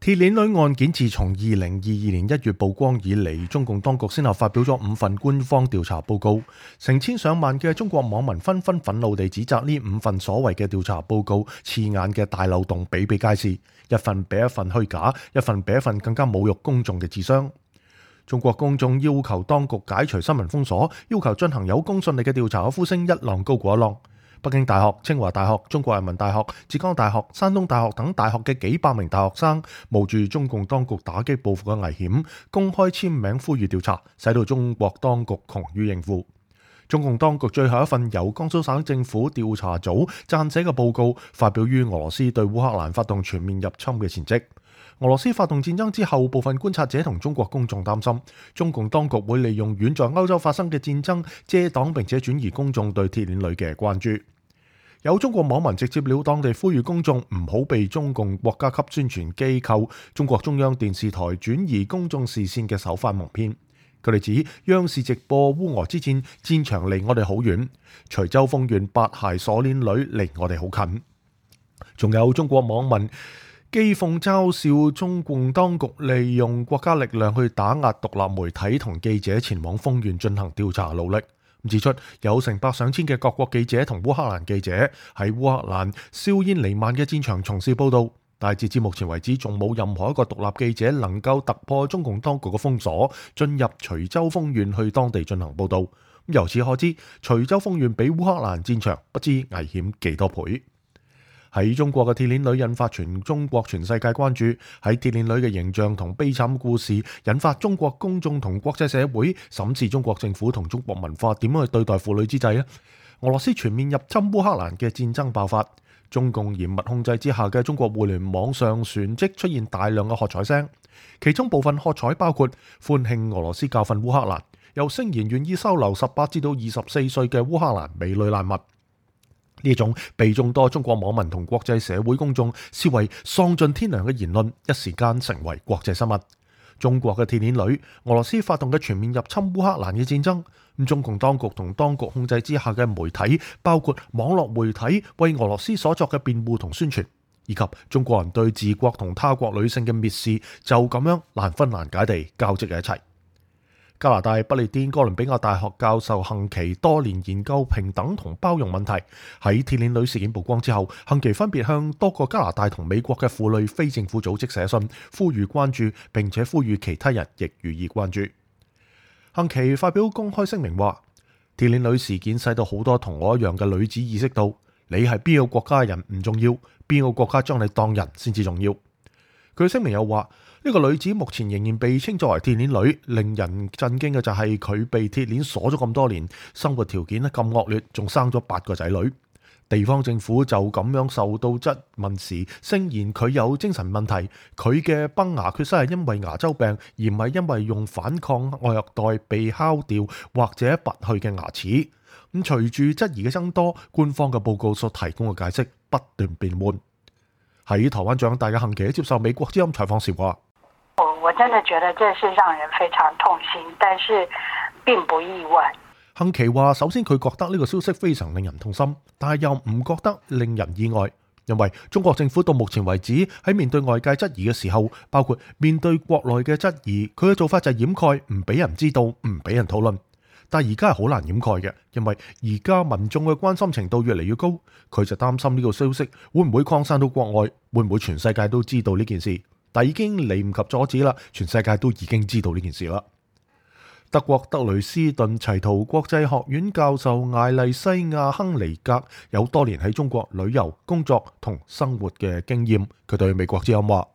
鐵鏈女案件自從2022年1月曝光以嚟，中共當局先後發表咗5份官方調查報告，成千上萬嘅中國網民紛紛憤怒地指責呢5份所謂嘅調查報告刺眼嘅大漏洞比比皆是，一份比一份虛假，一份比一份更加侮辱公眾嘅智商。中國公眾要求當局解除新聞封鎖，要求進行有公信力嘅調查嘅呼聲一浪高過一浪。北京大學、清華大學、中國人民大學、浙江大學、山東大學等大學嘅幾百名大學生冒住中共當局打擊報復嘅危險，公開簽名呼籲調查，使到中國當局窮於應付。中共當局最後一份由江蘇省政府調查組撰寫嘅報告發表於俄羅斯對烏克蘭發動全面入侵嘅前夕。俄羅斯發動戰爭之後，部分觀察者同中國公眾擔心，中共當局會利用遠在歐洲發生嘅戰爭遮擋並且轉移公眾對鐵鏈女嘅關注。有中國網民直接了當地呼籲公眾唔好被中共國家級宣傳機構中國中央電視台轉移公眾視線嘅手法蒙騙。佢哋指央視直播烏俄之戰，戰場離我哋好遠；徐州豐縣八孩鎖鏈女離我哋好近。仲有中國網民譏諷嘲笑中共當局利用國家力量去打壓獨立媒體同記者前往豐縣進行調查努力。指出有成百上千嘅各國記者同烏克蘭記者喺烏克蘭硝煙彌漫嘅戰場從事報道，但截至目前為止仲冇任何一個獨立記者能夠突破中共當局嘅封鎖，進入徐州豐縣去當地進行報道。由此可知，徐州豐縣比烏克蘭戰場不知危險幾多倍。喺中國嘅鐵鏈女引發全中國全世界關注，喺鐵鏈女嘅形象同悲慘故事引發中國公眾同國際社會審視中國政府同中國文化點樣去對待婦女之際，俄羅斯全面入侵烏克蘭嘅戰爭爆發，中共嚴密控制之下嘅中國互聯網上旋即出現大量嘅喝彩聲，其中部分喝彩包括歡慶俄羅斯教訓烏克蘭，又聲言願意收留18至到24歲嘅烏克蘭美女難民。呢種被眾多中國網民同國際社會公眾視為喪盡天良嘅言論，一時間成為國際新聞。中國嘅鐵鏈女，俄羅斯發動嘅全面入侵烏克蘭嘅戰爭，中共當局同當局控制之下嘅媒體，包括網絡媒體為俄羅斯所作嘅辯護同宣傳，以及中國人對治國同他國女性嘅蔑視，就咁樣難分難解地交織喺一齊。加拿大不列顛哥倫比亞大學教授幸奇多年研究平等同包容問題，喺鐵鏈女事件曝光之後，幸奇分別向多個加拿大同美國嘅婦女非政府組織寫信，呼籲關注，並且呼籲其他人亦予以關注。幸奇發表公開聲明話，鐵鏈女事件使到好多同我一樣嘅女子意識到，你係邊個國家嘅人唔重要，邊個國家將你當人先至重要。佢聲明又話，呢個女子目前仍然被稱作為鐵鏈女，令人震驚嘅就係佢被鐵鏈鎖咗咁多年，生活條件咁惡劣，仲生咗8個仔女。地方政府就咁樣受到質問時，聲言佢有精神問題，佢嘅崩牙缺失係因為牙周病，而唔係因為用反抗虐待被敲掉或者拔去嘅牙齒。咁隨住質疑嘅增多，官方嘅報告所提供嘅解釋不斷變換。喺台灣長大嘅幸奇接受美國之音採訪時話， 我真的覺得這是讓人非常痛心，但是並不意外。 幸奇話，首先佢覺得呢個消息非常令人痛心，但係又唔覺得令人意外，因為中國政府到目前為止喺面對外界質疑嘅時候，包括面對國內嘅質疑，佢嘅做法就係掩蓋，唔俾人知道，唔俾人討論。但係而家係好難掩蓋嘅，因為而家民眾嘅關心程度越嚟越高，佢就擔心呢個消息會唔會擴散到國外，會唔會全世界都知道呢件事？但已經嚟唔及阻止啦，全世界都已經知道呢件事啦。德國德累斯頓齊圖國際學院教授艾麗西亞亨尼格有多年喺中國旅遊、工作同生活嘅經驗，佢對美國之音話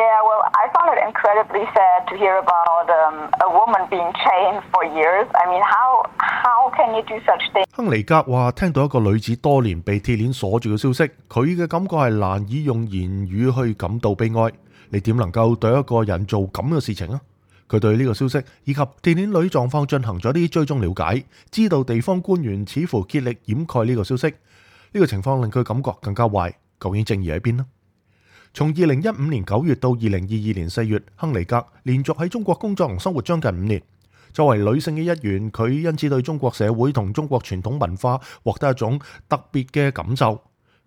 I found it incredibly sad to hear about a woman being chained for years. I mean, how can you do such things? 亨尼格話：聽到一個女子多年被鐵鏈鎖住嘅消息，佢嘅感覺係難以用言語去感到悲哀。你點能夠對一個人做咁嘅事情啊？佢對呢個消息以及鐵鏈女狀況進行咗啲追蹤了解，知道地方官員似乎竭力掩蓋呢個消息。呢個情況令佢感覺更加壞。究竟正義喺邊呢？從2015年9月到2022年4月，亨尼格連續喺中國工作同生活將近5年。作為女性嘅一員，佢因此對中國社會同中國傳統文化獲得一種特別嘅感受。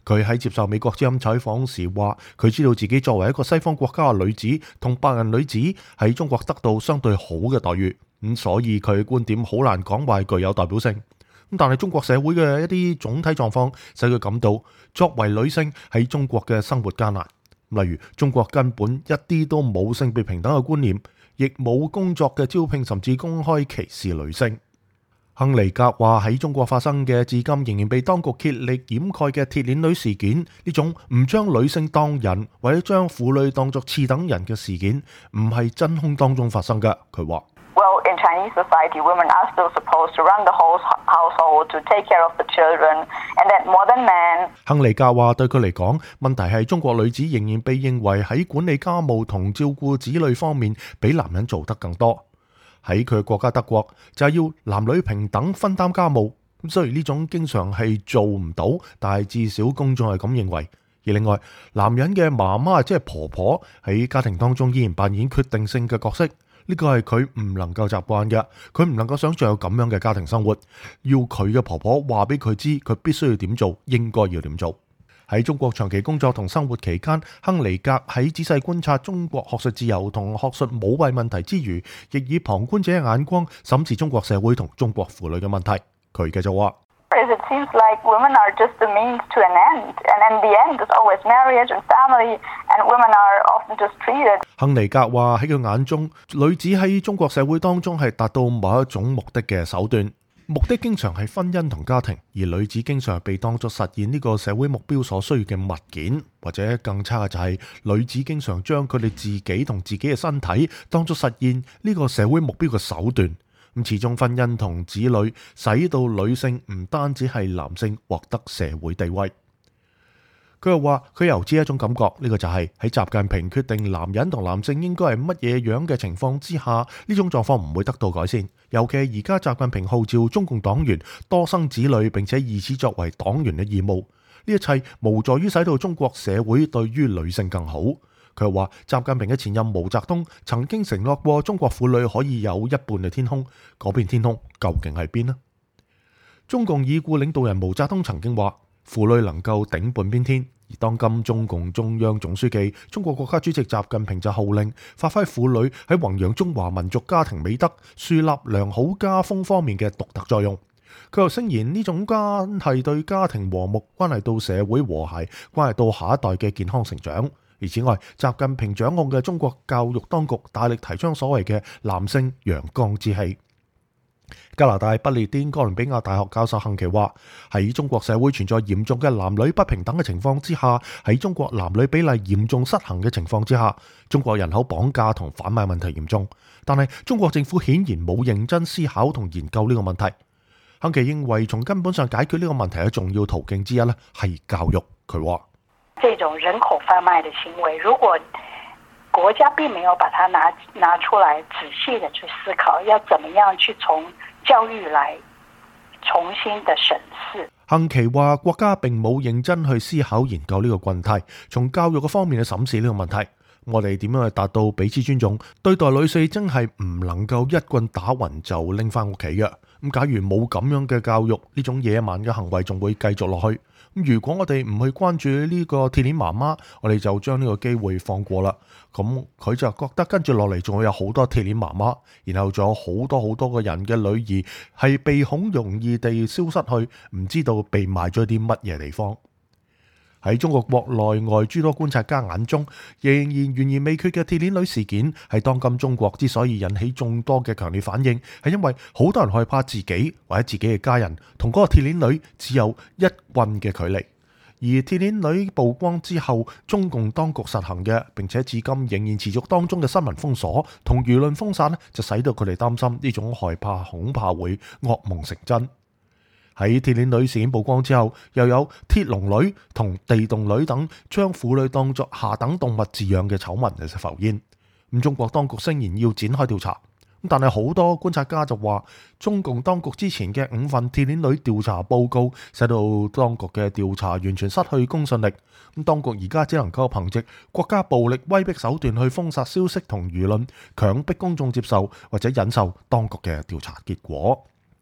佢喺接受美國之音採訪時話，佢知道自己作為一個西方國家嘅女子同白人女子喺中國得到相對好嘅待遇，所以佢嘅觀點好難講話係具有代表性。但係中國社會嘅一啲總體狀況使佢感到作為女性喺中國嘅生活艱難，例如中國根本一啲都冇性別平等嘅觀念，亦冇工作嘅招聘，甚至公開歧視女性。亨尼格話喺中國發生嘅至今仍然被當局竭力掩蓋嘅鐵鏈女事件，呢種唔將女性當人或者將婦女當作次等人嘅事件，唔係真空當中發生嘅。佢話 ：Well, in Chinese society, women are still supposed to run the whole household, to take care of the children, and that more than men。 亨尼格話對佢嚟講，問題係中國女子仍然被認為喺管理家務同照顧子女方面比男人做得更多。喺佢嘅國家德國就係要男女平等分擔家務，雖然呢種經常係做唔到，但係至少公眾係咁認為。而另外，男人嘅媽媽即係婆婆喺家庭當中依然扮演決定性嘅角色，呢個係佢唔能夠習慣嘅，佢唔能夠想象有咁樣嘅家庭生活，要佢嘅婆婆話俾佢知佢必須要點做，應該要點做。喺中國長期工作同生活期間，亨尼格喺仔細觀察中國學術自由同學術舞弊問題之餘，亦以旁觀者嘅眼光審視中國社會同中國婦女嘅問題。佢繼續話 ：It seems like women are just the means to an end, and in the end is always marriage and family, and women are often just treated。 亨尼格話喺佢眼中，女子喺中國社會當中係達到某一種目的嘅手段。目的經常係婚姻同家庭，而女子經常被當作實現呢個社會目標所需要嘅物件，或者更差嘅就係女子經常將佢哋自己同自己嘅身體當作實現呢個社會目標嘅手段。始終婚姻同子女使到女性唔單止係男性獲得社會地位。佢又話佢又知一種感覺，呢個就係喺習近平決定男人同男性應該係乜嘢樣嘅情況之下，呢種狀況唔會得到改善。尤其係而家習近平號召中共黨員多生子女，並且以此作為黨員嘅義務，呢一切無助於使到中國社會對於女性更好。佢又話習近平嘅前任毛澤東曾經承諾過中國婦女可以有一半嘅天空，嗰片天空究竟喺邊呢？中共已故領導人毛澤東曾經話婦女能夠頂半邊天，而當今中共中央總書記、中國國家主席習近平就號令發揮婦女喺弘揚中華民族家庭美德、樹立良好家風方面嘅獨特作用。佢又聲言呢種關係對家庭和睦，關係到社會和諧，關係到下一代嘅健康成長。而此外，習近平掌控嘅中國教育當局大力提倡所謂嘅男性陽剛之氣。加拿大不列顛哥倫比亞大學教授幸奇話：喺中國社會存在嚴重嘅男女不平等嘅情況之下，喺中國男女比例嚴重失衡嘅情況之下，中國人口綁架同販賣問題嚴重，但係中國政府顯然冇認真思考同研究呢個問題。幸奇認為從根本上解決呢個問題嘅重要途徑之一咧係教育。佢話： 這種人口販賣的行為，如果國家並沒有把它拿出來仔細的去思考，要怎麼樣去從教育來重新的審視。 幸奇話國家並冇認真去思考研究呢個問題，從教育嘅方面去審視呢個問題。我哋點樣去達到彼此尊重？對待女性真係唔能夠一棍打暈就拎翻屋企嘅。咁假如冇咁樣嘅教育，呢種野蠻嘅行為仲會繼續落去。如果我哋唔去關注呢個鐵鏈媽媽，我哋就將呢個機會放過啦。咁佢就覺得跟住落嚟仲會有好多鐵鏈媽媽，然後仲有好多個人嘅女兒係被好容易地消失去，唔知道被賣咗啲乜嘢地方。喺中國國內外諸多觀察家眼中，仍然懸而未決嘅鐵鏈女事件，係當今中國之所以引起眾多嘅強烈反應，係因為好多人害怕自己或者自己嘅家人同嗰個鐵鏈女只有一棍嘅距離。而鐵鏈女曝光之後，中共當局實行嘅並且至今仍然持續當中嘅新聞封鎖同輿論封殺呢，就使到佢哋擔心呢種害怕恐怕會噩夢成真。喺鐵鏈女事件曝光之後，又有鐵籠女同地洞女等將婦女當作下等動物飼養嘅醜聞就浮現。咁中國當局聲言要展開調查，但係好多觀察家就話，中共當局之前嘅5份鐵鏈女調查報告，使到當局嘅調查完全失去公信力。咁當局而家只能夠憑藉國家暴力威逼手段去封殺消息同輿論，強迫公眾接受或者忍受當局嘅調查結果。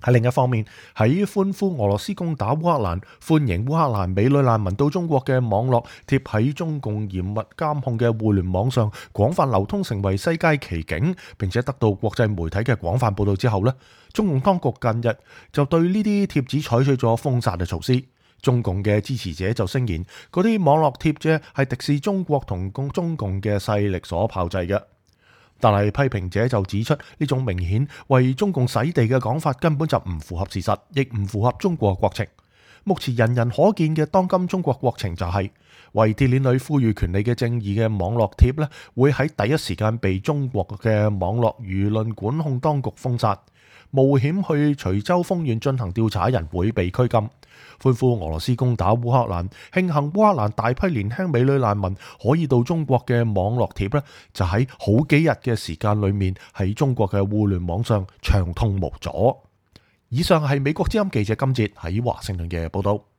喺另一方面，喺歡呼俄羅斯攻打烏克蘭、歡迎烏克蘭美女難民到中國嘅網絡貼喺中共嚴密監控嘅互聯網上廣泛流通，成為世界奇景，並且得到國際媒體嘅廣泛報導之後呢，中共當局近日就對呢啲貼子採取咗封殺嘅措施。中共嘅支持者就聲言，嗰啲網絡貼啫係敵視中國同中共嘅勢力所炮製嘅。但係批評者就指出，呢種明顯為中共洗地嘅講法根本就唔符合事實，亦唔符合中國國情。目前人人可見嘅當今中國國情就係為鐵鏈女呼籲權利嘅正義嘅網絡貼呢，會喺第一時間被中國嘅網絡輿論管控當局封殺。冒險去徐州豐縣進行調查人會被拘禁。歡呼俄羅斯攻打烏克蘭，慶幸烏克蘭大批年輕美女難民可以到中國嘅網絡貼呢，就喺好幾日嘅時間裏面喺中國嘅互聯網上暢通無阻。以上係美國之音記者金哲喺華盛頓嘅報道。